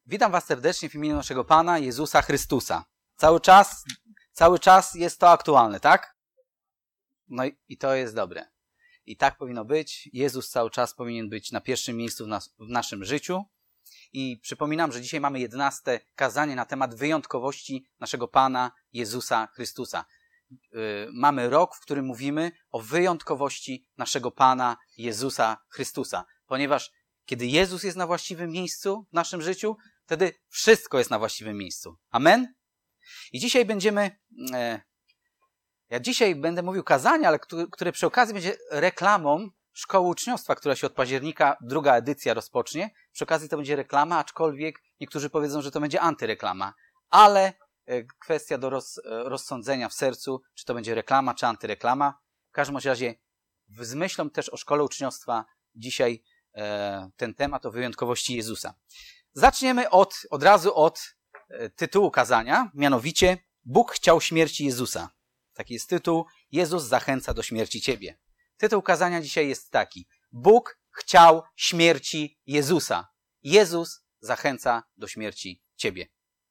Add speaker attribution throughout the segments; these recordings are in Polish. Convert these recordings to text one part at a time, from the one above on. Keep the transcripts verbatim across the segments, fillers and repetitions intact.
Speaker 1: Witam was serdecznie w imieniu naszego Pana Jezusa Chrystusa. Cały czas, cały czas jest to aktualne, tak? No i, i to jest dobre. I tak powinno być. Jezus cały czas powinien być na pierwszym miejscu w, nas, w naszym życiu. I przypominam, że dzisiaj mamy jedenaste kazanie na temat wyjątkowości naszego Pana Jezusa Chrystusa. Yy, mamy rok, w którym mówimy o wyjątkowości naszego Pana Jezusa Chrystusa. Ponieważ kiedy Jezus jest na właściwym miejscu w naszym życiu, wtedy wszystko jest na właściwym miejscu. Amen? I dzisiaj będziemy... E, ja dzisiaj będę mówił kazanie, ale które, które przy okazji będzie reklamą Szkoły Uczniostwa, która się od października, druga edycja rozpocznie. Przy okazji to będzie reklama, aczkolwiek niektórzy powiedzą, że to będzie antyreklama. Ale e, kwestia do roz, e, rozsądzenia w sercu, czy to będzie reklama, czy antyreklama. W każdym razie z myślą też o Szkole Uczniostwa dzisiaj e, ten temat o wyjątkowości Jezusa. Zaczniemy od, od razu od e, tytułu kazania, mianowicie Bóg chciał śmierci Jezusa. Taki jest tytuł. Jezus zachęca do śmierci ciebie. Tytuł kazania dzisiaj jest taki. Bóg chciał śmierci Jezusa. Jezus zachęca do śmierci ciebie.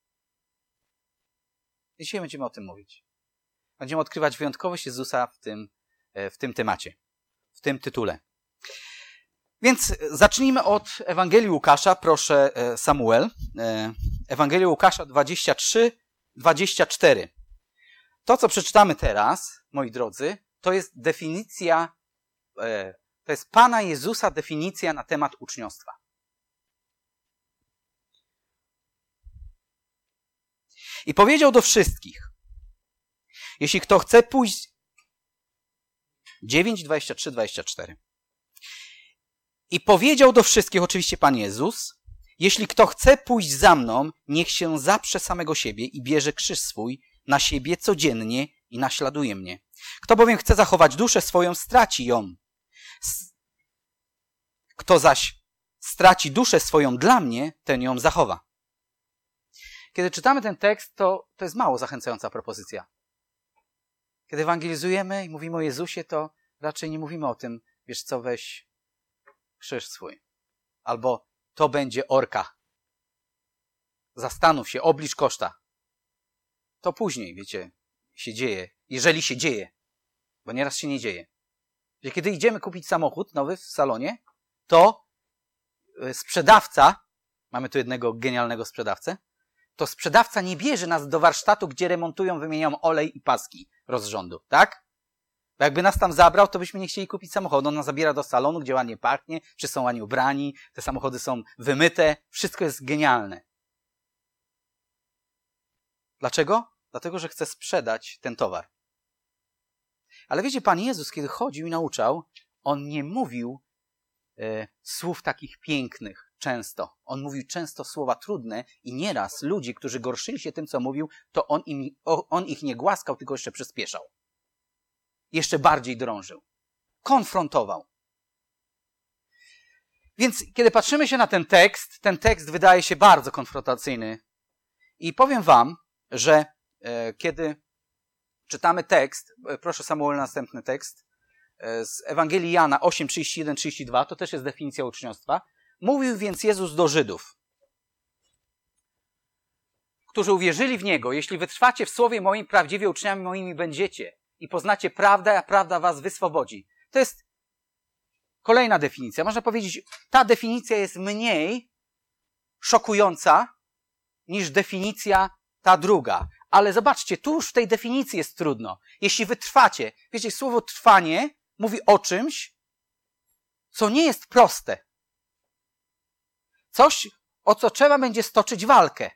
Speaker 1: I dzisiaj będziemy o tym mówić. Będziemy odkrywać wyjątkowość Jezusa w tym, w tym temacie, w tym tytule. Więc zacznijmy od Ewangelii Łukasza. Proszę, Samuel. Ewangelia Łukasza dwadzieścia trzy, dwadzieścia cztery. To, co przeczytamy teraz, moi drodzy, to jest definicja, to jest Pana Jezusa definicja na temat uczniostwa. I powiedział do wszystkich, jeśli kto chce pójść... dziewięć, dwadzieścia trzy, dwadzieścia cztery. I powiedział do wszystkich, oczywiście Pan Jezus, jeśli kto chce pójść za mną, niech się zaprze samego siebie i bierze krzyż swój na siebie codziennie i naśladuje mnie. Kto bowiem chce zachować duszę swoją, straci ją. Kto zaś straci duszę swoją dla mnie, ten ją zachowa. Kiedy czytamy ten tekst, to, to jest mało zachęcająca propozycja. Kiedy ewangelizujemy i mówimy o Jezusie, to raczej nie mówimy o tym, wiesz co, weź krzyż swój. Albo to będzie orka. Zastanów się, oblicz koszta. To później, wiecie, się dzieje. Jeżeli się dzieje. Bo nieraz się nie dzieje. Że kiedy idziemy kupić samochód nowy w salonie, to sprzedawca, mamy tu jednego genialnego sprzedawcę, to sprzedawca nie bierze nas do warsztatu, gdzie remontują, wymieniają olej i paski rozrządu, tak? Bo jakby nas tam zabrał, to byśmy nie chcieli kupić samochodu. On nas zabiera do salonu, gdzie ładnie pachnie, wszyscy są ładnie ubrani, te samochody są wymyte, wszystko jest genialne. Dlaczego? Dlatego, że chce sprzedać ten towar. Ale wiecie, Pan Jezus, kiedy chodził i nauczał, On nie mówił e, słów takich pięknych często. On mówił często słowa trudne i nieraz ludzi, którzy gorszyli się tym, co mówił, to On, im, on ich nie głaskał, tylko jeszcze przyspieszał. Jeszcze bardziej drążył. Konfrontował. Więc kiedy patrzymy się na ten tekst, ten tekst wydaje się bardzo konfrontacyjny. I powiem wam, że e, kiedy czytamy tekst, e, proszę Samuel, następny tekst, e, z Ewangelii Jana osiem, trzydzieści jeden, trzydzieści dwa, to też jest definicja uczniostwa. Mówił więc Jezus do Żydów, którzy uwierzyli w Niego, jeśli wytrwacie w słowie moim, prawdziwie uczniami moimi będziecie i poznacie prawdę, a prawda was wyswobodzi. To jest kolejna definicja. Można powiedzieć, ta definicja jest mniej szokująca niż definicja ta druga. Ale zobaczcie, tu już w tej definicji jest trudno. Jeśli wytrwacie, wiecie, słowo trwanie mówi o czymś, co nie jest proste. Coś, o co trzeba będzie stoczyć walkę.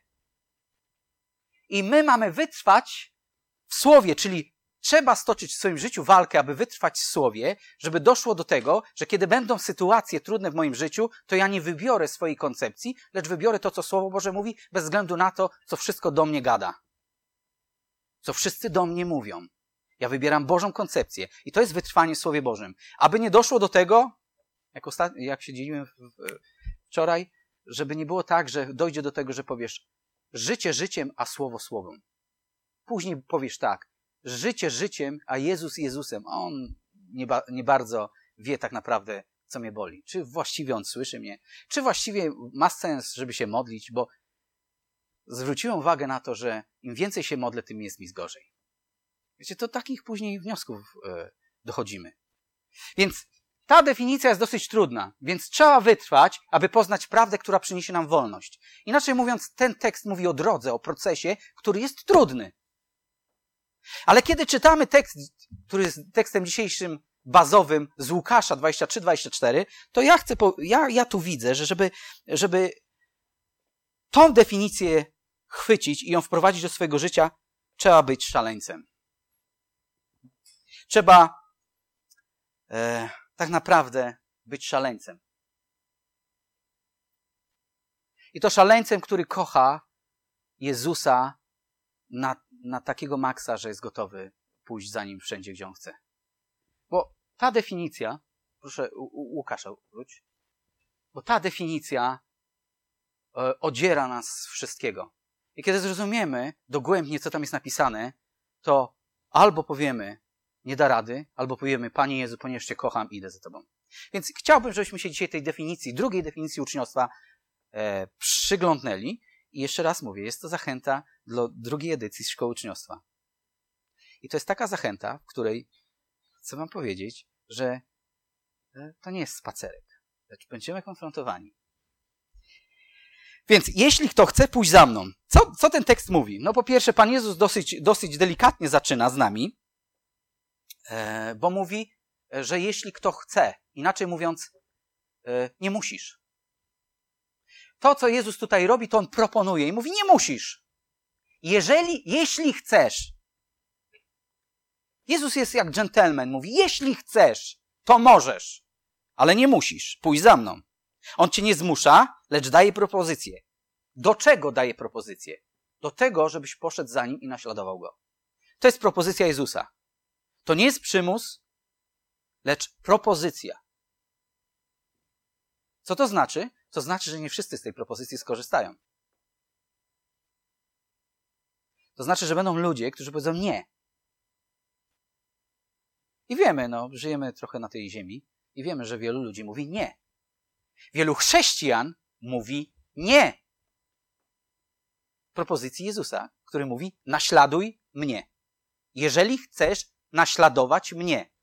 Speaker 1: I my mamy wytrwać w słowie, czyli trzeba stoczyć w swoim życiu walkę, aby wytrwać w słowie, żeby doszło do tego, że kiedy będą sytuacje trudne w moim życiu, to ja nie wybiorę swojej koncepcji, lecz wybiorę to, co Słowo Boże mówi, bez względu na to, co wszystko do mnie gada. Co wszyscy do mnie mówią. Ja wybieram Bożą koncepcję. I to jest wytrwanie w Słowie Bożym. Aby nie doszło do tego, jak, ostat... jak się dzieliłem wczoraj, żeby nie było tak, że dojdzie do tego, że powiesz życie życiem, a słowo słowem. Później powiesz tak, życie życiem, a Jezus Jezusem. A On nie, ba- nie bardzo wie tak naprawdę, co mnie boli. Czy właściwie On słyszy mnie? Czy właściwie ma sens, żeby się modlić? Bo zwróciłem uwagę na to, że im więcej się modlę, tym jest mi gorzej. Wiecie, to takich później wniosków yy, dochodzimy. Więc ta definicja jest dosyć trudna, więc trzeba wytrwać, aby poznać prawdę, która przyniesie nam wolność. Inaczej mówiąc, ten tekst mówi o drodze, o procesie, który jest trudny. Ale kiedy czytamy tekst, który jest tekstem dzisiejszym bazowym z Łukasza dwadzieścia trzy dwadzieścia cztery, to ja chcę, po, ja, ja tu widzę, że żeby, żeby tą definicję chwycić i ją wprowadzić do swojego życia, trzeba być szaleńcem. Trzeba e, tak naprawdę być szaleńcem. I to szaleńcem, który kocha Jezusa na, na takiego maksa, że jest gotowy pójść za Nim wszędzie, gdzie On chce. Bo ta definicja, proszę u, u Łukasza wróć, bo ta definicja e, odziera nas z wszystkiego. I kiedy zrozumiemy dogłębnie, co tam jest napisane, to albo powiemy, nie da rady, albo powiemy, Panie Jezu, ponieważ Cię kocham, idę za Tobą. Więc chciałbym, żebyśmy się dzisiaj tej definicji, drugiej definicji uczniostwa e, przyglądnęli. I jeszcze raz mówię, jest to zachęta do drugiej edycji Szkoły Uczniostwa. I to jest taka zachęta, w której chcę wam powiedzieć, że e, to nie jest spacerek, lecz będziemy konfrontowani. Więc jeśli kto chce pójść za mną, co, co ten tekst mówi? No po pierwsze, Pan Jezus dosyć, dosyć delikatnie zaczyna z nami, e, bo mówi, że jeśli kto chce, inaczej mówiąc, e, nie musisz. To, co Jezus tutaj robi, to On proponuje i mówi, nie musisz. Jeżeli, jeśli chcesz. Jezus jest jak dżentelmen, mówi, jeśli chcesz, to możesz, ale nie musisz, pójdź za mną. On cię nie zmusza, lecz daje propozycję. Do czego daje propozycję? Do tego, żebyś poszedł za Nim i naśladował Go. To jest propozycja Jezusa. To nie jest przymus, lecz propozycja. Co to znaczy? To znaczy, że nie wszyscy z tej propozycji skorzystają. To znaczy, że będą ludzie, którzy powiedzą nie. I wiemy, no, żyjemy trochę na tej ziemi i wiemy, że wielu ludzi mówi nie. Wielu chrześcijan mówi nie. Propozycji Jezusa, który mówi naśladuj mnie. Jeżeli chcesz naśladować mnie.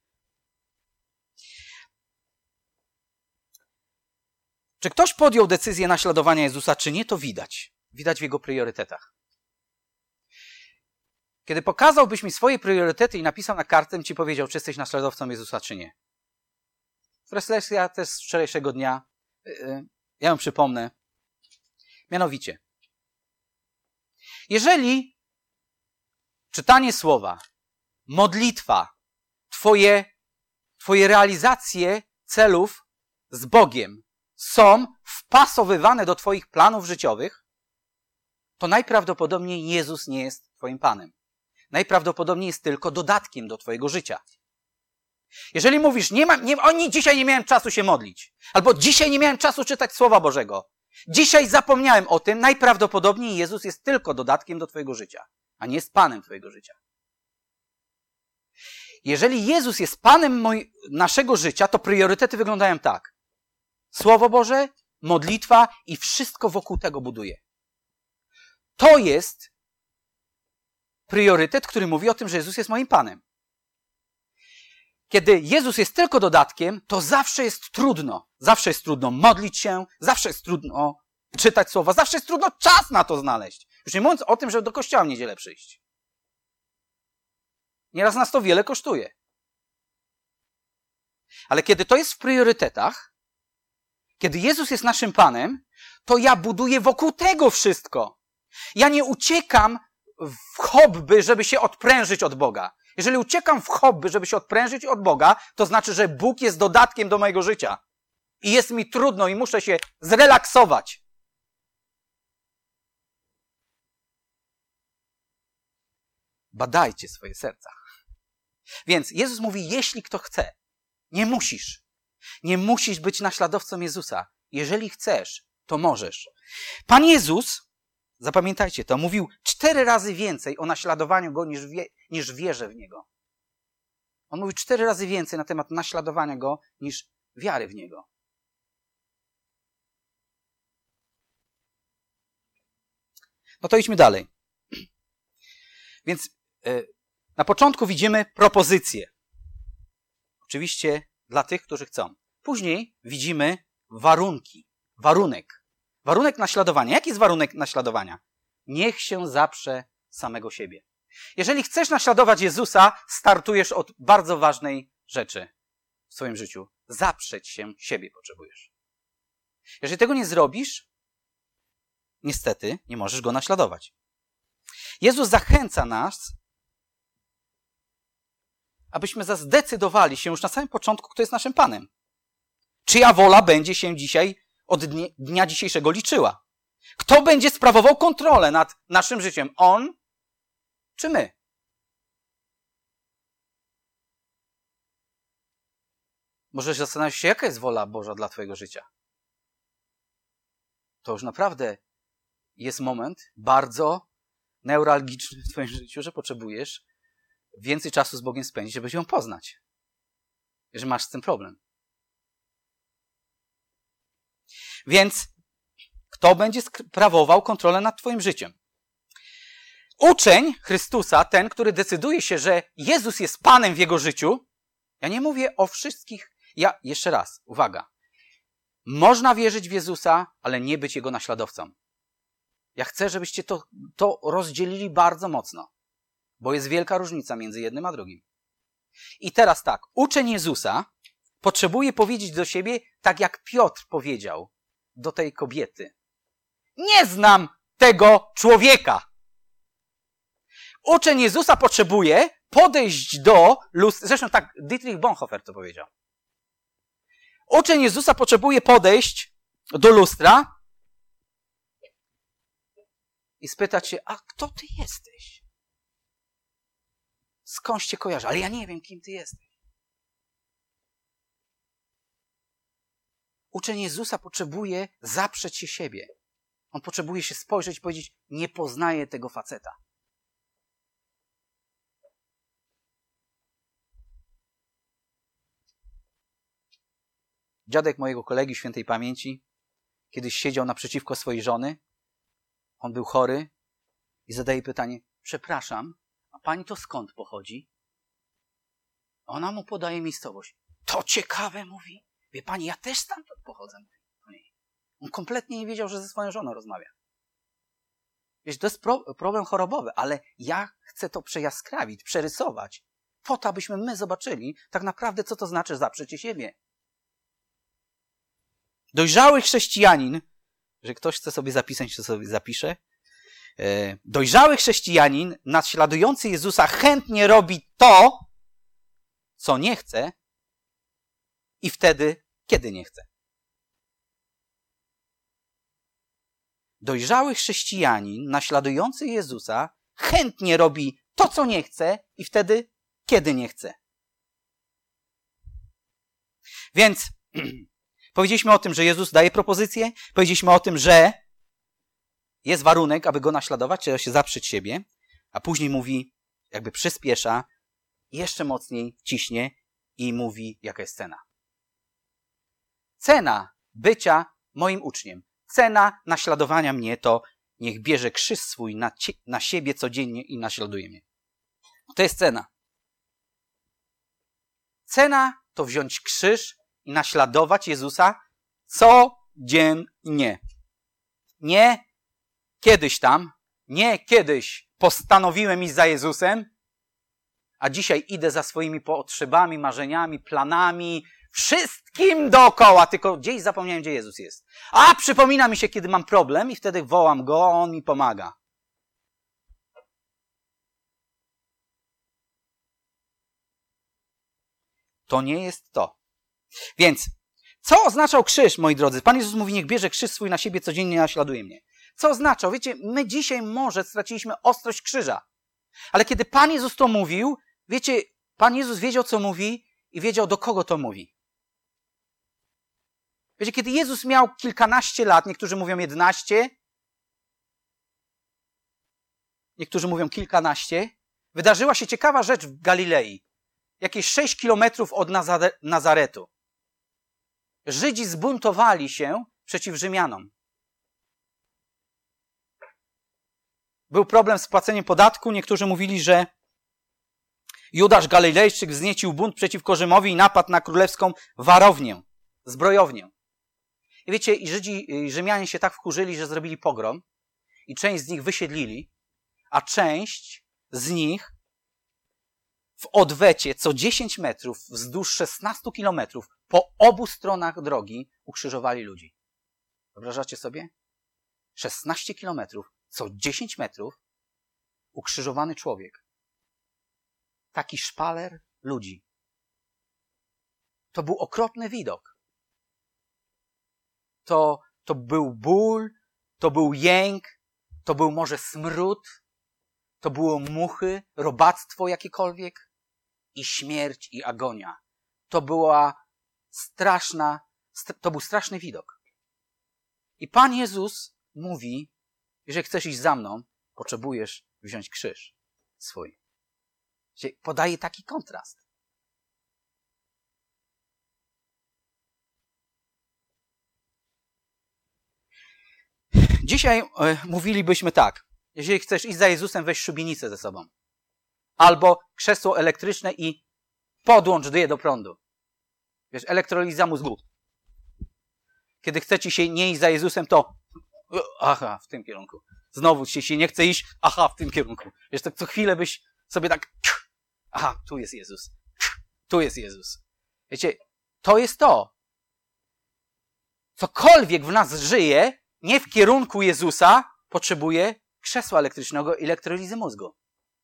Speaker 1: Czy ktoś podjął decyzję naśladowania Jezusa, czy nie, to widać. Widać w Jego priorytetach. Kiedy pokazałbyś mi swoje priorytety i napisał na kartce, bym ci powiedział, czy jesteś naśladowcą Jezusa, czy nie. Refleksja też z wczorajszego dnia. Ja ją przypomnę. Mianowicie, jeżeli czytanie słowa, modlitwa, twoje, twoje realizacje celów z Bogiem są wpasowywane do twoich planów życiowych, to najprawdopodobniej Jezus nie jest twoim Panem. Najprawdopodobniej jest tylko dodatkiem do twojego życia. Jeżeli mówisz, nie ma, nie, oni dzisiaj nie miałem czasu się modlić, albo dzisiaj nie miałem czasu czytać Słowa Bożego, dzisiaj zapomniałem o tym, najprawdopodobniej Jezus jest tylko dodatkiem do twojego życia, a nie jest Panem twojego życia. Jeżeli Jezus jest Panem moj, naszego życia, to priorytety wyglądają tak. Słowo Boże, modlitwa i wszystko wokół tego buduje. To jest priorytet, który mówi o tym, że Jezus jest moim Panem. Kiedy Jezus jest tylko dodatkiem, to zawsze jest trudno. Zawsze jest trudno modlić się, zawsze jest trudno czytać słowa, zawsze jest trudno czas na to znaleźć. Już nie mówiąc o tym, żeby do kościoła w niedzielę przyjść. Nieraz nas to wiele kosztuje. Ale kiedy to jest w priorytetach, kiedy Jezus jest naszym Panem, to ja buduję wokół tego wszystko. Ja nie uciekam w hobby, żeby się odprężyć od Boga. Jeżeli uciekam w hobby, żeby się odprężyć od Boga, to znaczy, że Bóg jest dodatkiem do mojego życia. I jest mi trudno i muszę się zrelaksować. Badajcie swoje serca. Więc Jezus mówi, jeśli kto chce, nie musisz. Nie musisz być naśladowcą Jezusa. Jeżeli chcesz, to możesz. Pan Jezus, zapamiętajcie to, mówił cztery razy więcej o naśladowaniu Go niż, wie, niż wierzę w Niego. On mówił cztery razy więcej na temat naśladowania Go niż wiary w Niego. No to idźmy dalej. Więc yy, na początku widzimy propozycję. Oczywiście dla tych, którzy chcą. Później widzimy warunki. Warunek. Warunek naśladowania. Jaki jest warunek naśladowania? Niech się zaprze samego siebie. Jeżeli chcesz naśladować Jezusa, startujesz od bardzo ważnej rzeczy w swoim życiu. Zaprzeć się siebie potrzebujesz. Jeżeli tego nie zrobisz, niestety nie możesz Go naśladować. Jezus zachęca nas, abyśmy zdecydowali się już na samym początku, kto jest naszym Panem. Czyja wola będzie się dzisiaj od dnia, dnia dzisiejszego liczyła? Kto będzie sprawował kontrolę nad naszym życiem? On czy my? Możesz zastanowić się, jaka jest wola Boża dla twojego życia. To już naprawdę jest moment bardzo neuralgiczny w twoim życiu, że potrzebujesz więcej czasu z Bogiem spędzić, żeby ją poznać. Że masz z tym problem. Więc kto będzie sprawował kontrolę nad twoim życiem? Uczeń Chrystusa, ten, który decyduje się, że Jezus jest Panem w jego życiu. Ja nie mówię o wszystkich. Ja, jeszcze raz, uwaga. Można wierzyć w Jezusa, ale nie być Jego naśladowcą. Ja chcę, żebyście to, to rozdzielili bardzo mocno, bo jest wielka różnica między jednym a drugim. I teraz tak, uczeń Jezusa potrzebuje powiedzieć do siebie, tak jak Piotr powiedział do tej kobiety. Nie znam tego człowieka. Uczeń Jezusa potrzebuje podejść do lustra. Zresztą tak Dietrich Bonhoeffer to powiedział. Uczeń Jezusa potrzebuje podejść do lustra i spytać się, a kto ty jesteś? Skądś cię kojarzę? Ale ja nie wiem, kim ty jesteś. Uczeń Jezusa potrzebuje zaprzeć się siebie. On potrzebuje się spojrzeć i powiedzieć, nie poznaję tego faceta. Dziadek mojego kolegi świętej pamięci kiedyś siedział naprzeciwko swojej żony. On był chory i zadaje pytanie, przepraszam, a pani to skąd pochodzi? Ona mu podaje miejscowość. To ciekawe, mówi. Wie pani, ja też stamtąd pochodzę. Mówi. On kompletnie nie wiedział, że ze swoją żoną rozmawia. Wiesz, to jest pro, problem chorobowy, ale ja chcę to przejaskrawić, przerysować, po to, abyśmy my zobaczyli tak naprawdę, co to znaczy zaprzeć się siebie. Dojrzały chrześcijanin, że ktoś chce sobie zapisać, to sobie zapisze. Dojrzały chrześcijanin, naśladujący Jezusa, chętnie robi to, co nie chce i wtedy, kiedy nie chce. Dojrzały chrześcijanin, naśladujący Jezusa, chętnie robi to, co nie chce i wtedy, kiedy nie chce. Więc powiedzieliśmy o tym, że Jezus daje propozycję, powiedzieliśmy o tym, że jest warunek, aby Go naśladować, trzeba się zaprzeć siebie, a później mówi, jakby przyspiesza, jeszcze mocniej ciśnie i mówi, jaka jest cena. Cena bycia moim uczniem, cena naśladowania mnie to niech bierze krzyż swój na, cie, na siebie codziennie i naśladuje mnie. To jest cena. Cena to wziąć krzyż i naśladować Jezusa codziennie. Nie kiedyś tam, nie kiedyś postanowiłem iść za Jezusem, a dzisiaj idę za swoimi potrzebami, marzeniami, planami, wszystkim dookoła, tylko gdzieś zapomniałem, gdzie Jezus jest. A przypomina mi się, kiedy mam problem i wtedy wołam Go, On mi pomaga. To nie jest to. Więc, co oznaczał krzyż, moi drodzy? Pan Jezus mówi, niech bierze krzyż swój na siebie codziennie i naśladuje mnie. Co oznaczał? Wiecie, my dzisiaj może straciliśmy ostrość krzyża. Ale kiedy Pan Jezus to mówił, wiecie, Pan Jezus wiedział, co mówi i wiedział, do kogo to mówi. Wiecie, kiedy Jezus miał kilkanaście lat, niektórzy mówią jedenaście, niektórzy mówią kilkanaście, wydarzyła się ciekawa rzecz w Galilei. Jakieś sześć kilometrów od Nazaretu. Żydzi zbuntowali się przeciw Rzymianom. Był problem z płaceniem podatku. Niektórzy mówili, że Judasz Galilejczyk wzniecił bunt przeciwko Rzymowi i napadł na królewską warownię, zbrojownię. I wiecie, i Żydzi, i Rzymianie się tak wkurzyli, że zrobili pogrom i część z nich wysiedlili, a część z nich w odwecie co dziesięć metrów wzdłuż szesnastu kilometrów po obu stronach drogi ukrzyżowali ludzi. Wyobrażacie sobie? szesnaście kilometrów co dziesięć metrów ukrzyżowany człowiek. Taki szpaler ludzi. To był okropny widok. To, to był ból, to był jęk, to był może smród, to było muchy, robactwo jakiekolwiek i śmierć i agonia. To była straszna, to był straszny widok. I Pan Jezus mówi, jeżeli chcesz iść za mną, potrzebujesz wziąć krzyż swój. Podaje taki kontrast. Dzisiaj e, mówilibyśmy tak. Jeżeli chcesz iść za Jezusem, weź szubienicę ze sobą. Albo krzesło elektryczne i podłącz je do prądu. Wiesz, elektroliza mózgu. Kiedy chcecie się nie iść za Jezusem, to aha, w tym kierunku. Znowu ci się nie chce iść, aha, w tym kierunku. Wiesz, to co chwilę byś sobie tak aha, tu jest Jezus. Tu jest Jezus. Wiecie, to jest to. Cokolwiek w nas żyje, nie w kierunku Jezusa, potrzebuje krzesła elektrycznego i elektrolizy mózgu.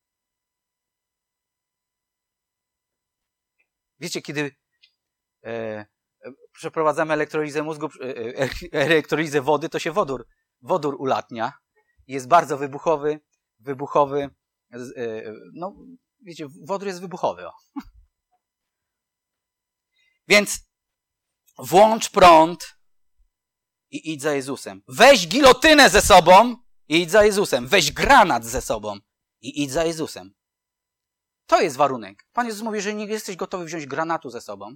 Speaker 1: Wiecie, kiedy e, przeprowadzamy elektrolizę mózgu, e, elektrolizę wody, to się wodór, wodór ulatnia. Jest bardzo wybuchowy, wybuchowy, e, no wiecie, wodór jest wybuchowy. O. Więc włącz prąd i idź za Jezusem. Weź gilotynę ze sobą i idź za Jezusem. Weź granat ze sobą i idź za Jezusem. To jest warunek. Pan Jezus mówi, że nie jesteś gotowy wziąć granatu ze sobą,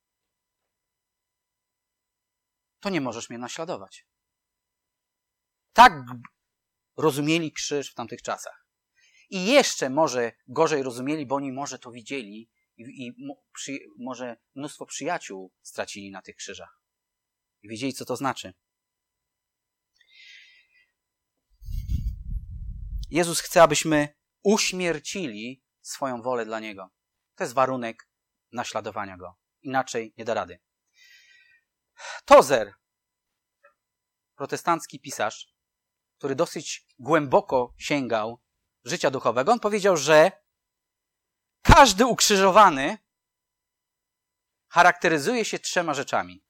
Speaker 1: to nie możesz mnie naśladować. Tak rozumieli krzyż w tamtych czasach. I jeszcze może gorzej rozumieli, bo oni może to widzieli i, i przy, może mnóstwo przyjaciół stracili na tych krzyżach. I wiedzieli, co to znaczy. Jezus chce, abyśmy uśmiercili swoją wolę dla Niego. To jest warunek naśladowania Go. Inaczej nie da rady. Tozer, protestancki pisarz, który dosyć głęboko sięgał życia duchowego, on powiedział, że każdy ukrzyżowany charakteryzuje się trzema rzeczami.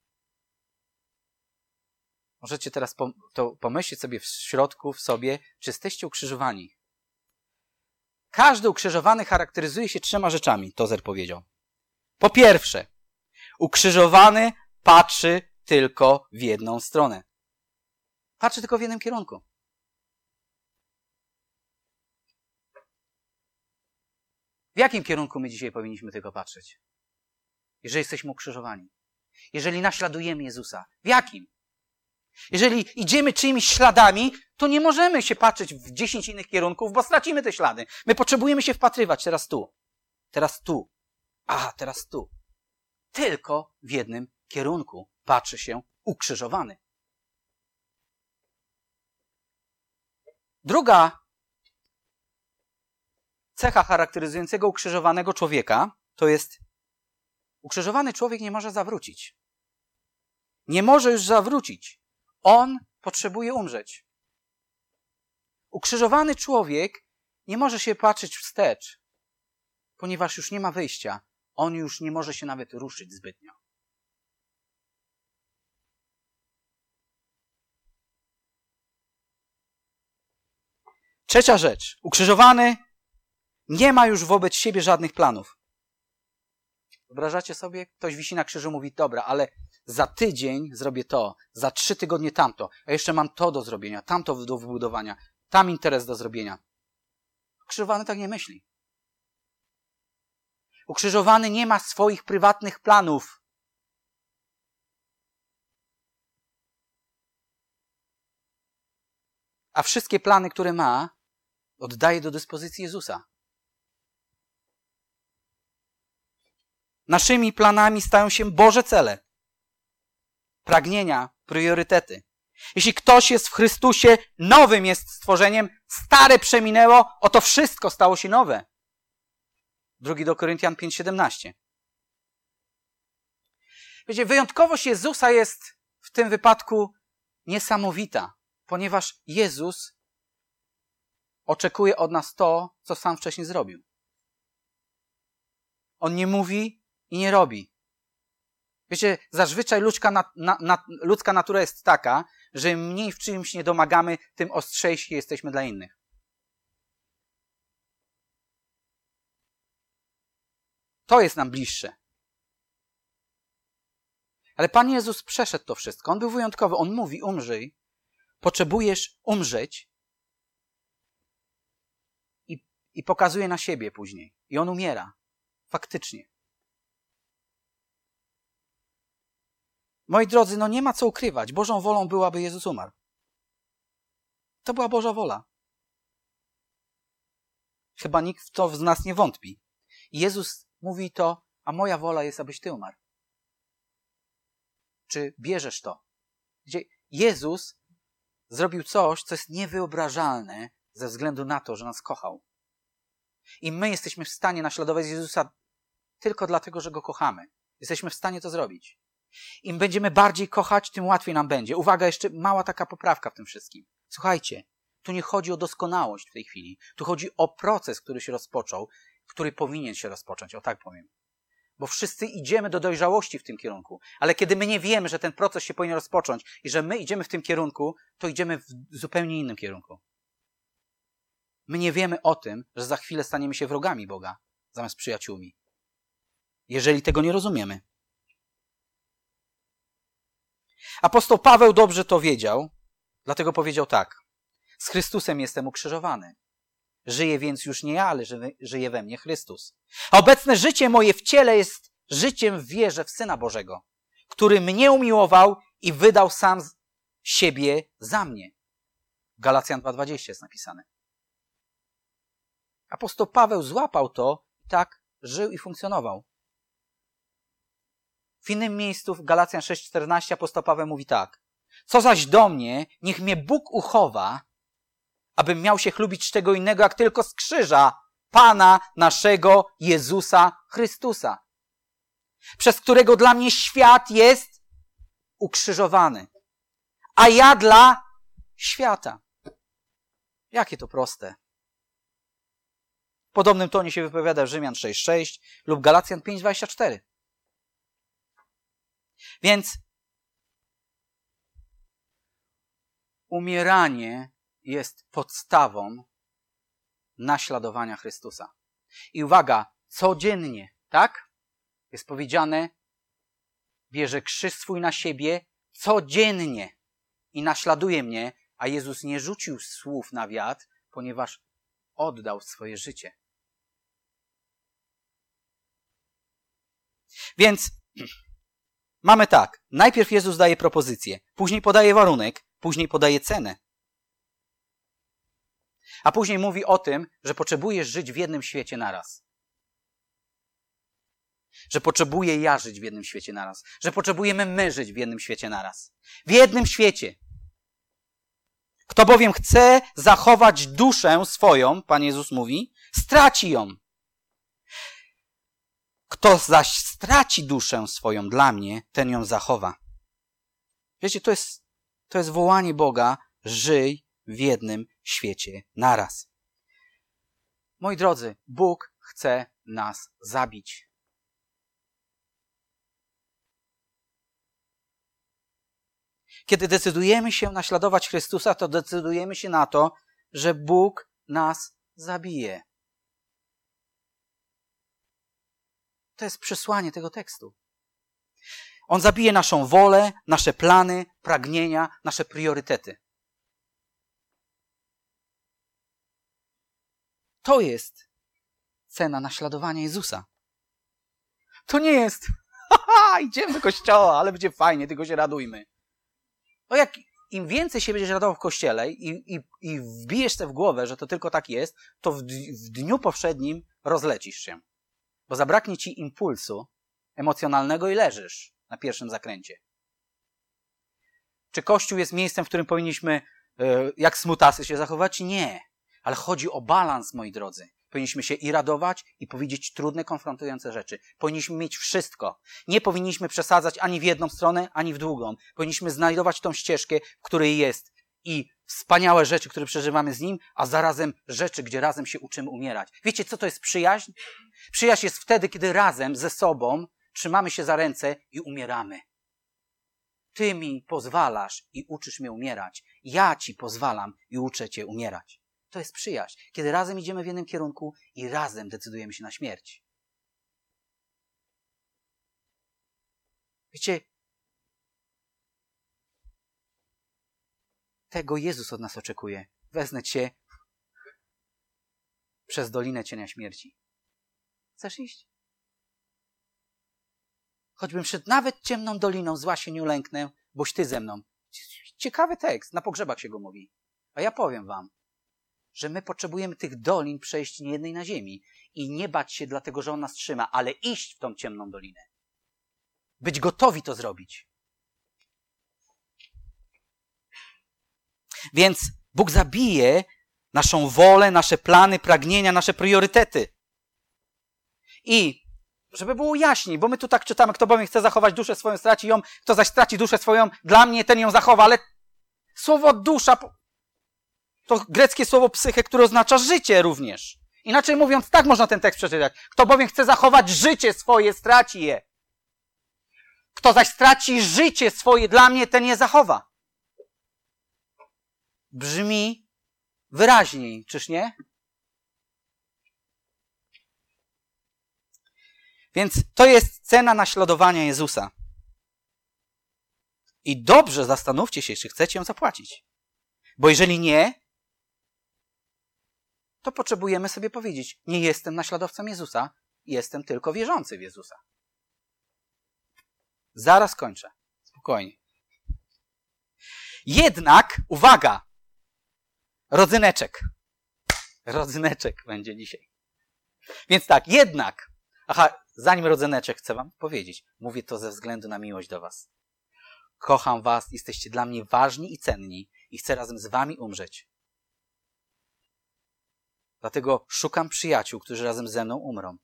Speaker 1: Możecie teraz to pomyśleć sobie w środku, w sobie, czy jesteście ukrzyżowani. Każdy ukrzyżowany charakteryzuje się trzema rzeczami, Tozer powiedział. Po pierwsze, ukrzyżowany patrzy tylko w jedną stronę. Patrzy tylko w jednym kierunku. W jakim kierunku my dzisiaj powinniśmy tylko patrzeć? Jeżeli jesteśmy ukrzyżowani. Jeżeli naśladujemy Jezusa. W jakim? Jeżeli idziemy czyimiś śladami, to nie możemy się patrzeć w dziesięć innych kierunków, bo stracimy te ślady. My potrzebujemy się wpatrywać teraz tu, teraz tu, a teraz tu. Tylko w jednym kierunku patrzy się ukrzyżowany. Druga cecha charakteryzującego ukrzyżowanego człowieka to jest ukrzyżowany człowiek nie może zawrócić. Nie może już zawrócić. On potrzebuje umrzeć. Ukrzyżowany człowiek nie może się patrzeć wstecz, ponieważ już nie ma wyjścia. On już nie może się nawet ruszyć zbytnio. Trzecia rzecz. Ukrzyżowany nie ma już wobec siebie żadnych planów. Wyobrażacie sobie? Ktoś wisi na krzyżu, mówi, dobra, ale za tydzień zrobię to, za trzy tygodnie tamto, a jeszcze mam to do zrobienia, tamto do wybudowania, tam interes do zrobienia. Ukrzyżowany tak nie myśli. Ukrzyżowany nie ma swoich prywatnych planów. A wszystkie plany, które ma, oddaje do dyspozycji Jezusa. Naszymi planami stają się Boże cele, pragnienia, priorytety. Jeśli ktoś jest w Chrystusie, nowym jest stworzeniem, stare przeminęło, oto wszystko stało się nowe. Drugi do Koryntian pięć siedemnaście. Wiecie, wyjątkowość Jezusa jest w tym wypadku niesamowita, ponieważ Jezus oczekuje od nas to, co sam wcześniej zrobił. On nie mówi i nie robi. Wiecie, zazwyczaj ludzka, na, na, na, ludzka natura jest taka, że im mniej w czymś nie domagamy, tym ostrzejsi jesteśmy dla innych. To jest nam bliższe. Ale Pan Jezus przeszedł to wszystko. On był wyjątkowy. On mówi, umrzyj. Potrzebujesz umrzeć. I, i pokazuje na siebie później. I on umiera. Faktycznie. Moi drodzy, no nie ma co ukrywać. Bożą wolą była, aby Jezus umarł. To była Boża wola. Chyba nikt w to z nas nie wątpi. I Jezus mówi to, a moja wola jest, abyś ty umarł. Czy bierzesz to? Gdzie Jezus zrobił coś, co jest niewyobrażalne ze względu na to, że nas kochał. I my jesteśmy w stanie naśladować Jezusa tylko dlatego, że Go kochamy. Jesteśmy w stanie to zrobić. Im będziemy bardziej kochać, tym łatwiej nam będzie. Uwaga, jeszcze mała taka poprawka w tym wszystkim. Słuchajcie, tu nie chodzi o doskonałość w tej chwili. Tu chodzi o proces, który się rozpoczął, który powinien się rozpocząć, o tak powiem. Bo wszyscy idziemy do dojrzałości w tym kierunku. Ale kiedy my nie wiemy, że ten proces się powinien rozpocząć i że my idziemy w tym kierunku, to idziemy w zupełnie innym kierunku. My nie wiemy o tym, że za chwilę staniemy się wrogami Boga zamiast przyjaciółmi. Jeżeli tego nie rozumiemy. Apostoł Paweł dobrze to wiedział, dlatego powiedział tak. Z Chrystusem jestem ukrzyżowany. Żyję więc już nie ja, ale żyje we mnie Chrystus. A obecne życie moje w ciele jest życiem w wierze w Syna Bożego, który mnie umiłował i wydał sam siebie za mnie. Galacjan dwa dwadzieścia jest napisane. Apostoł Paweł złapał to i tak żył i funkcjonował. W innym miejscu, w Galacjan sześć czternaście, apostoł Paweł mówi tak. Co zaś do mnie, niech mnie Bóg uchowa, abym miał się chlubić z czego innego, jak tylko z krzyża Pana naszego Jezusa Chrystusa, przez którego dla mnie świat jest ukrzyżowany, a ja dla świata. Jakie to proste. W podobnym tonie się wypowiada Rzymian sześć sześć lub Galacjan pięć dwadzieścia cztery. Więc umieranie jest podstawą naśladowania Chrystusa. I uwaga, codziennie, tak? Jest powiedziane, bierze krzyż swój na siebie codziennie i naśladuje mnie, a Jezus nie rzucił słów na wiatr, ponieważ oddał swoje życie. Więc mamy tak, najpierw Jezus daje propozycję, później podaje warunek, później podaje cenę. A później mówi o tym, że potrzebujesz żyć w jednym świecie naraz. Że potrzebuję ja żyć w jednym świecie naraz. Że potrzebujemy my żyć w jednym świecie naraz. W jednym świecie. Kto bowiem chce zachować duszę swoją, Pan Jezus mówi, straci ją. Kto zaś straci duszę swoją dla mnie, ten ją zachowa. Wiecie, to jest, to jest wołanie Boga, żyj w jednym świecie naraz. Moi drodzy, Bóg chce nas zabić. Kiedy decydujemy się naśladować Chrystusa, to decydujemy się na to, że Bóg nas zabije. To jest przesłanie tego tekstu. On zabije naszą wolę, nasze plany, pragnienia, nasze priorytety. To jest cena naśladowania Jezusa. To nie jest, haha, idziemy do kościoła, ale będzie fajnie, tylko się radujmy. O jak, im więcej się będziesz radował w kościele i, i, i wbijesz sobie w głowę, że to tylko tak jest, to w, w dniu powszednim rozlecisz się. Bo zabraknie ci impulsu emocjonalnego i leżysz na pierwszym zakręcie. Czy Kościół jest miejscem, w którym powinniśmy yy, jak smutasy się zachować? Nie. Ale chodzi o balans, moi drodzy. Powinniśmy się i radować, i powiedzieć trudne, konfrontujące rzeczy. Powinniśmy mieć wszystko. Nie powinniśmy przesadzać ani w jedną stronę, ani w drugą. Powinniśmy znajdować tą ścieżkę, w której jest i wspaniałe rzeczy, które przeżywamy z Nim, a zarazem rzeczy, gdzie razem się uczymy umierać. Wiecie, co to jest przyjaźń? Przyjaźń jest wtedy, kiedy razem ze sobą trzymamy się za ręce i umieramy. Ty mi pozwalasz i uczysz mnie umierać. Ja ci pozwalam i uczę cię umierać. To jest przyjaźń, kiedy razem idziemy w jednym kierunku i razem decydujemy się na śmierć. Wiecie, tego Jezus od nas oczekuje. Wezmę cię przez dolinę cienia śmierci. Chcesz iść? Choćbym szedł nawet ciemną doliną, zła się nie ulęknę, boś ty ze mną. Ciekawy tekst, na pogrzebach się go mówi. A ja powiem wam, że my potrzebujemy tych dolin przejść niejednej na ziemi i nie bać się dlatego, że on nas trzyma, ale iść w tą ciemną dolinę. Być gotowi to zrobić. Więc Bóg zabije naszą wolę, nasze plany, pragnienia, nasze priorytety. I żeby było jaśniej, bo my tu tak czytamy, kto bowiem chce zachować duszę swoją, straci ją, kto zaś straci duszę swoją, dla mnie ten ją zachowa, ale słowo dusza to greckie słowo psyche, które oznacza życie również. Inaczej mówiąc, tak można ten tekst przeczytać. Kto bowiem chce zachować życie swoje, straci je. Kto zaś straci życie swoje, dla mnie ten je zachowa. Brzmi wyraźniej, czyż nie? Więc to jest cena naśladowania Jezusa. I dobrze zastanówcie się, czy chcecie ją zapłacić. Bo jeżeli nie, to potrzebujemy sobie powiedzieć, nie jestem naśladowcą Jezusa, jestem tylko wierzący w Jezusa. Zaraz kończę. Spokojnie. Jednak, uwaga, rodzyneczek. Rodzyneczek będzie dzisiaj. Więc tak, jednak, aha, zanim rodzyneczek chcę wam powiedzieć, mówię to ze względu na miłość do was. Kocham was, jesteście dla mnie ważni i cenni i chcę razem z wami umrzeć. Dlatego szukam przyjaciół, którzy razem ze mną umrą.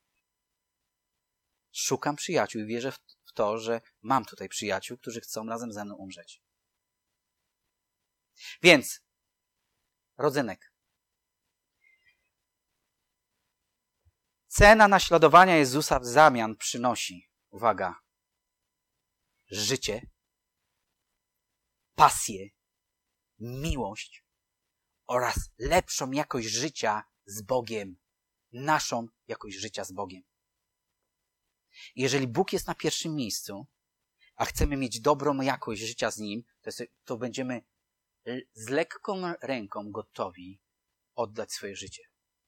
Speaker 1: Szukam przyjaciół i wierzę w to, że mam tutaj przyjaciół, którzy chcą razem ze mną umrzeć. Więc, rodzynek. Cena naśladowania Jezusa w zamian przynosi, uwaga, życie, pasję, miłość oraz lepszą jakość życia z Bogiem. Naszą jakość życia z Bogiem. Jeżeli Bóg jest na pierwszym miejscu, a chcemy mieć dobrą jakość życia z Nim, to, jest, to będziemy z lekką ręką gotowi oddać swoje życie.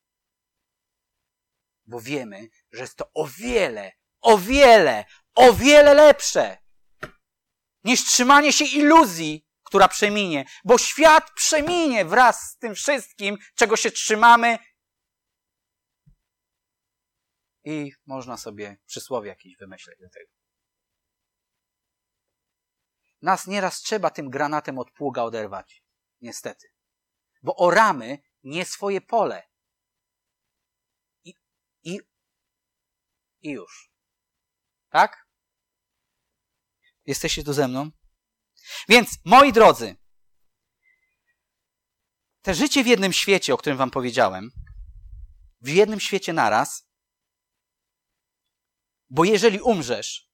Speaker 1: Bo wiemy, że jest to o wiele, o wiele, o wiele lepsze niż trzymanie się iluzji, która przeminie. Bo świat przeminie wraz z tym wszystkim, czego się trzymamy. I można sobie przysłowie jakieś wymyśleć do tego. Nas nieraz trzeba tym granatem od pługa oderwać. Niestety. Bo oramy nie swoje pole. I, i, i już. Tak? Jesteście tu ze mną? Więc, moi drodzy, te życie w jednym świecie, o którym wam powiedziałem, w jednym świecie naraz, bo jeżeli umrzesz,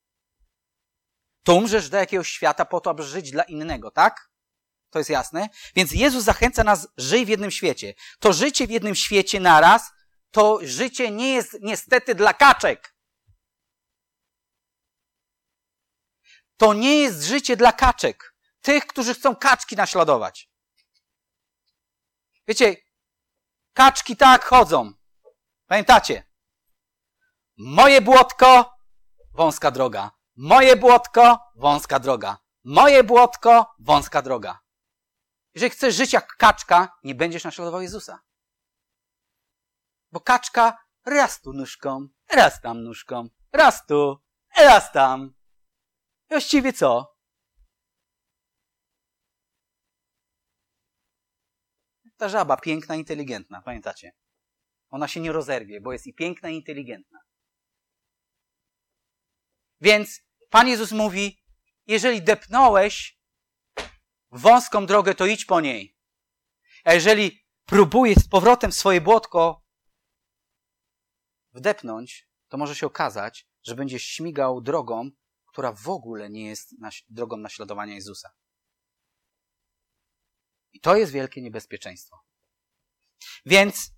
Speaker 1: to umrzesz do jakiegoś świata po to, aby żyć dla innego, tak? To jest jasne? Więc Jezus zachęca nas, żyj w jednym świecie. To życie w jednym świecie naraz, to życie nie jest niestety dla kaczek. To nie jest życie dla kaczek. Tych, którzy chcą kaczki naśladować. Wiecie, kaczki tak chodzą. Pamiętacie? Moje błotko, wąska droga. Moje błotko, wąska droga. moje błotko, wąska droga. Jeżeli chcesz żyć jak kaczka, nie będziesz naśladował Jezusa. Bo kaczka raz tu nóżką, raz tam nóżką, raz tu, raz tam. Właściwie co? Ta żaba piękna, inteligentna, pamiętacie? Ona się nie rozerwie, bo jest i piękna, i inteligentna. Więc Pan Jezus mówi, jeżeli depnąłeś wąską drogę, to idź po niej. A jeżeli próbujesz z powrotem swoje błotko wdepnąć, to może się okazać, że będziesz śmigał drogą, która w ogóle nie jest drogą naśladowania Jezusa. I to jest wielkie niebezpieczeństwo. Więc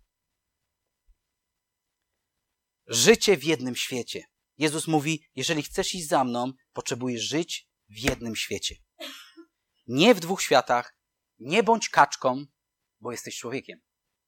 Speaker 1: życie w jednym świecie. Jezus mówi, jeżeli chcesz iść za mną, potrzebujesz żyć w jednym świecie. Nie w dwóch światach, nie bądź kaczką, bo jesteś człowiekiem.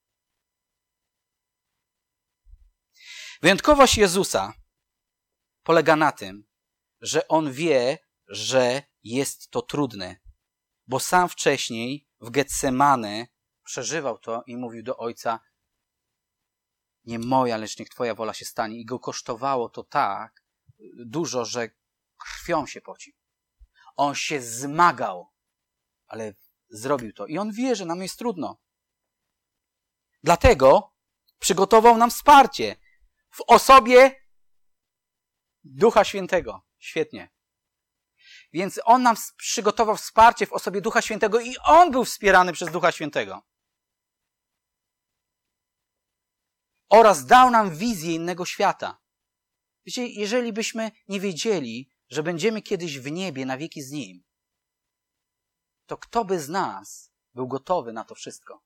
Speaker 1: Wyjątkowość Jezusa polega na tym, że On wie, że jest to trudne, bo sam wcześniej w Getsemane przeżywał to i mówił do Ojca, nie moja, lecz niech Twoja wola się stanie. I go kosztowało to tak dużo, że krwią się pocił. On się zmagał, ale zrobił to. I on wie, że nam jest trudno. Dlatego przygotował nam wsparcie w osobie Ducha Świętego. Świetnie. Więc on nam przygotował wsparcie w osobie Ducha Świętego i on był wspierany przez Ducha Świętego. Oraz dał nam wizję innego świata. Wiecie, jeżeli byśmy nie wiedzieli, że będziemy kiedyś w niebie na wieki z Nim, to kto by z nas był gotowy na to wszystko?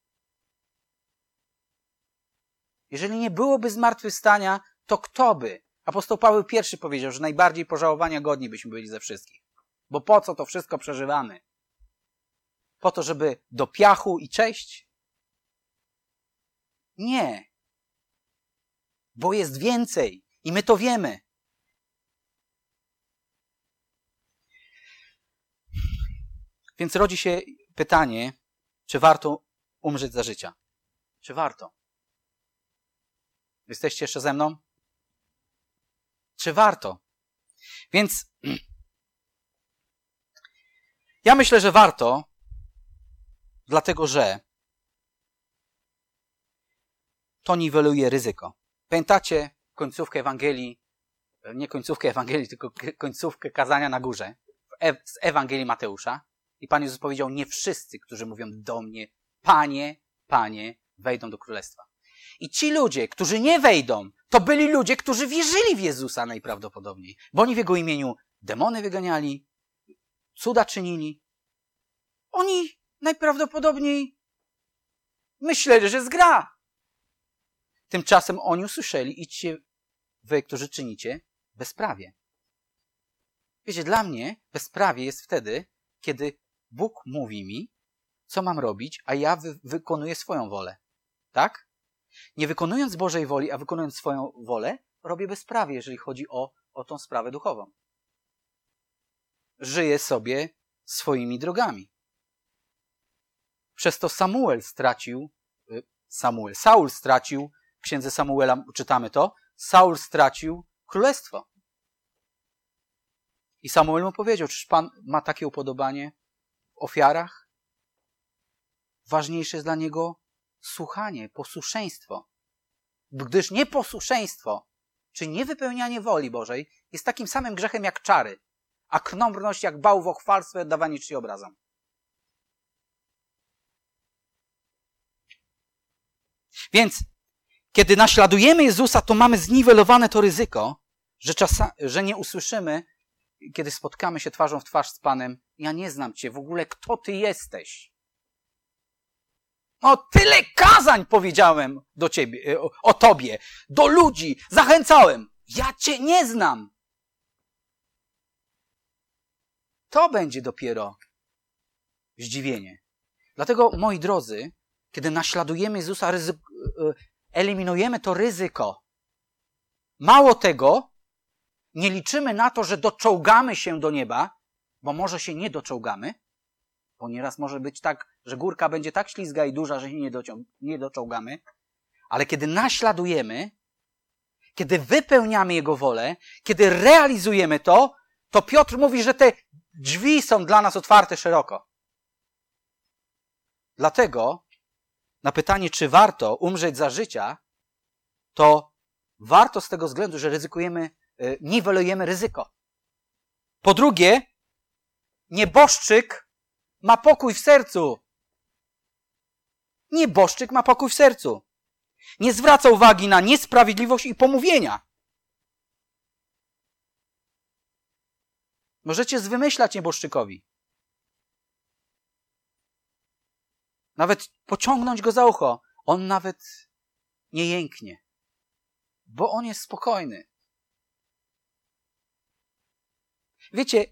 Speaker 1: Jeżeli nie byłoby zmartwychwstania, to kto by? Apostoł Paweł pierwszy powiedział, że najbardziej pożałowania godni byśmy byli ze wszystkich. Bo po co to wszystko przeżywamy? Po to, żeby do piachu i cześć? Nie. Bo jest więcej i my to wiemy. Więc rodzi się pytanie, czy warto umrzeć za życia? Czy warto? Jesteście jeszcze ze mną? Czy warto? Więc ja myślę, że warto, dlatego że to niweluje ryzyko. Pamiętacie końcówkę Ewangelii, nie końcówkę Ewangelii, tylko końcówkę kazania na górze z Ewangelii Mateusza? I Pan Jezus powiedział, nie wszyscy, którzy mówią do mnie, Panie, Panie, wejdą do Królestwa. I ci ludzie, którzy nie wejdą, to byli ludzie, którzy wierzyli w Jezusa najprawdopodobniej. Bo oni w Jego imieniu demony wyganiali, cuda czynili. Oni najprawdopodobniej myśleli, że jest gra. Tymczasem oni usłyszeli, idźcie wy, którzy czynicie bezprawie. Wiecie, dla mnie bezprawie jest wtedy, kiedy Bóg mówi mi, co mam robić, a ja wy- wykonuję swoją wolę. Tak? Nie wykonując Bożej woli, a wykonując swoją wolę, robię bezprawie, jeżeli chodzi o, o tą sprawę duchową. Żyję sobie swoimi drogami. Przez to Samuel stracił, Samuel, Saul stracił, w księdze Samuela czytamy to, Saul stracił królestwo. I Samuel mu powiedział, czyż Pan ma takie upodobanie w ofiarach? Ważniejsze jest dla niego słuchanie, posłuszeństwo. Gdyż nieposłuszeństwo, czy niewypełnianie woli Bożej jest takim samym grzechem jak czary, a krnąbrność jak bałwochwalstwo i oddawanie czci obrazom. Więc kiedy naśladujemy Jezusa, to mamy zniwelowane to ryzyko, że, czasa, że nie usłyszymy, kiedy spotkamy się twarzą w twarz z Panem, ja nie znam Cię, w ogóle kto Ty jesteś? No tyle kazań powiedziałem do Ciebie, o, o Tobie, do ludzi, zachęcałem. Ja Cię nie znam. To będzie dopiero zdziwienie. Dlatego, moi drodzy, kiedy naśladujemy Jezusa, ryzyk, eliminujemy to ryzyko. Mało tego, nie liczymy na to, że doczołgamy się do nieba, bo może się nie doczołgamy, bo nieraz może być tak, że górka będzie tak ślizga i duża, że się nie, docią- nie doczołgamy, ale kiedy naśladujemy, kiedy wypełniamy Jego wolę, kiedy realizujemy to, to Piotr mówi, że te drzwi są dla nas otwarte szeroko. Dlatego na pytanie, czy warto umrzeć za życia, to warto z tego względu, że ryzykujemy, niwelujemy ryzyko. Po drugie, nieboszczyk ma pokój w sercu. Nieboszczyk ma pokój w sercu. Nie zwraca uwagi na niesprawiedliwość i pomówienia. Możecie zwymyślać nieboszczykowi. Nawet pociągnąć go za ucho. On nawet nie jęknie. Bo on jest spokojny. Wiecie,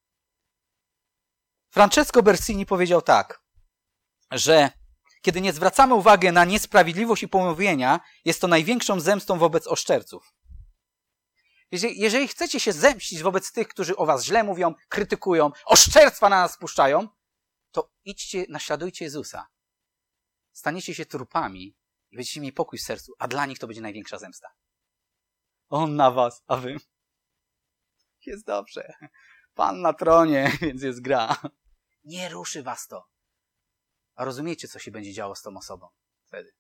Speaker 1: Francesco Bersini powiedział tak, że kiedy nie zwracamy uwagi na niesprawiedliwość i pomówienia, jest to największą zemstą wobec oszczerców. Jeżeli, jeżeli chcecie się zemścić wobec tych, którzy o was źle mówią, krytykują, oszczerstwa na nas spuszczają, to idźcie, naśladujcie Jezusa. Staniecie się trupami i będziecie mieli pokój w sercu, a dla nich to będzie największa zemsta. On na was, a wy? Jest dobrze. Pan na tronie, więc jest gra. Nie ruszy was to. A rozumiecie, co się będzie działo z tą osobą wtedy?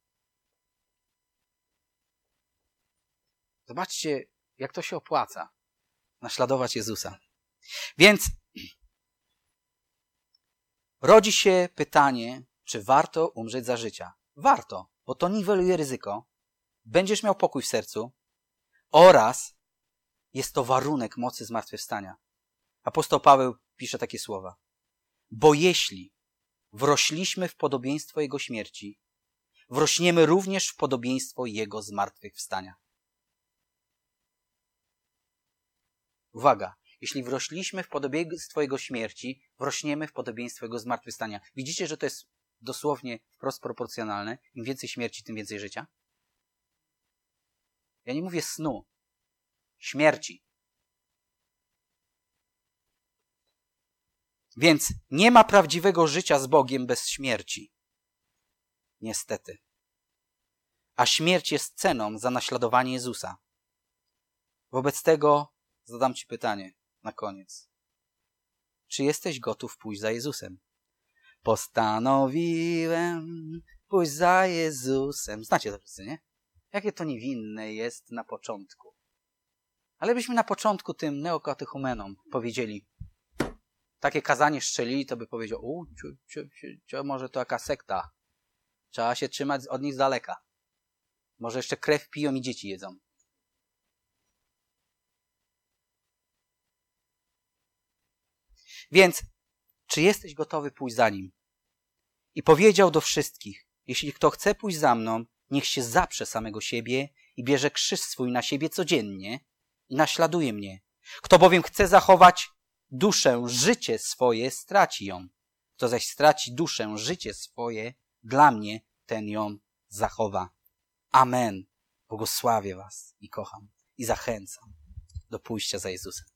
Speaker 1: Zobaczcie, jak to się opłaca. Naśladować Jezusa. Więc rodzi się pytanie, czy warto umrzeć za życia. Warto, bo to niweluje ryzyko. Będziesz miał pokój w sercu oraz jest to warunek mocy zmartwychwstania. Apostoł Paweł pisze takie słowa. Bo jeśli wrośliśmy w podobieństwo Jego śmierci, wrośniemy również w podobieństwo Jego zmartwychwstania. Uwaga, jeśli wrośliśmy w podobieństwo Jego śmierci, wrośniemy w podobieństwo Jego zmartwychwstania. Widzicie, że to jest dosłownie wprost proporcjonalne. Im więcej śmierci, tym więcej życia. Ja nie mówię snu. Śmierci. Więc nie ma prawdziwego życia z Bogiem bez śmierci. Niestety. A śmierć jest ceną za naśladowanie Jezusa. Wobec tego zadam ci pytanie na koniec. Czy jesteś gotów pójść za Jezusem? Postanowiłem pójść za Jezusem. Znacie to wszyscy, nie? Jakie to niewinne jest na początku. Ale byśmy na początku tym neokatechumenom powiedzieli, takie kazanie strzelili, to by powiedział, u, ciu, ciu, ciu, ciu, może to jaka sekta. Trzeba się trzymać od nich z daleka. Może jeszcze krew piją i dzieci jedzą. Więc, czy jesteś gotowy pójść za Nim? I powiedział do wszystkich, jeśli kto chce pójść za mną, niech się zaprze samego siebie i bierze krzyż swój na siebie codziennie i naśladuje mnie. Kto bowiem chce zachować duszę, życie swoje, straci ją. Kto zaś straci duszę, życie swoje, dla mnie ten ją zachowa. Amen. Błogosławię was i kocham i zachęcam do pójścia za Jezusem.